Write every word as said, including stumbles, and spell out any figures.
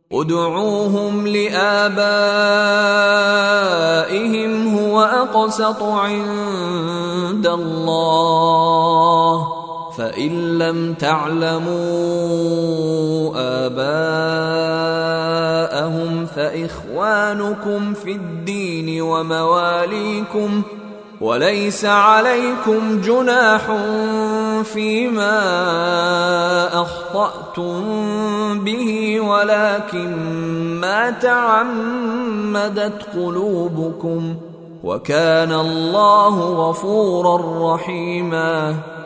ادعوهم لآبائهم هو أقسط عند الله فإن لم تعلموا آباءهم فإخوانكم في الدين ومواليكم وليس عليكم جناح فيما أخطأتم به ولكن ما تعمدت قلوبكم وكان الله غفورا رحيما.